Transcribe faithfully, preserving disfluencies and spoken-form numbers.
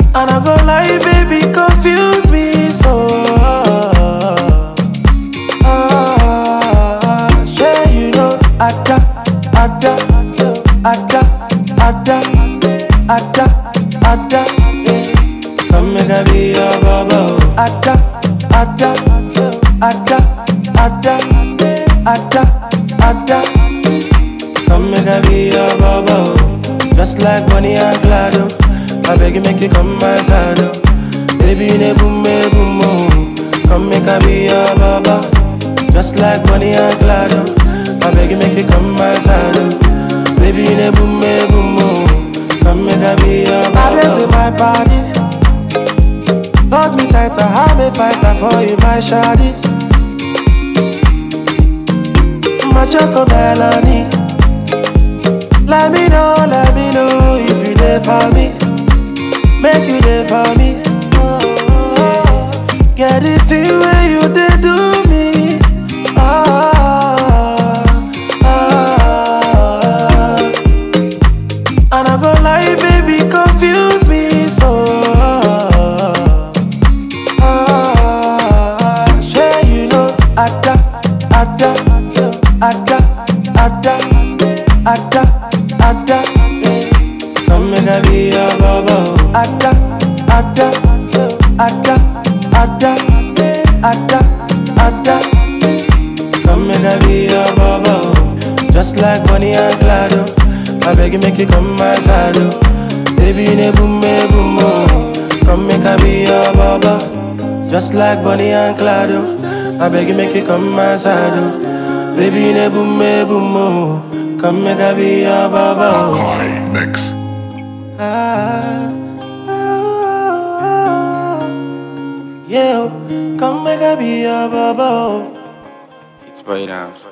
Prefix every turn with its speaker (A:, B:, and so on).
A: And I go lie, baby, confuse me so. Ah, sure you know, Ada, Ada, Ada, Ada, Ada, Ada, come make I be your baba. Ada, Ada, Ada, Ada, Ada, Ada, come make I be your baba. Just like Bonnie and Clyde, I beg you make you come my side, oh. Baby, ne boom, me boom, oh. Come make I be your baba. Just like Bonnie and Clyde, oh. I beg you make you come my side, oh. Baby, ne boom, me boom, oh. Come make I be your baba. I dance in my body. Hold me tighter, I'm a fighter for you, my shawty. My choco melanie. Let me know, let me know if you there for me. Make you there for me. Oh, yeah. Get it in where you did do me. Ah, ah. And I go lie, baby, confuse me so. Ah, sure you know, Ada, Ada, Ada, Ada, Ada, Ada, come make I be your baba. Ada, Ada, Ada, Ada, Ada, Ada, come make I be your baba. Just like Bonnie and Clyde, oh. I beg you make you come my side, oh. Baby, ne boom, me boom, oh. Come make I be your baba. Just like Bonnie and Clyde, oh. I beg you make you come my side, oh. Baby, ne boom, me boom, oh. Come make I be your baba.
B: Makai Mix.
A: Ah, ah, ah, yeah, come make I be your baba.
C: It's Boy Dance.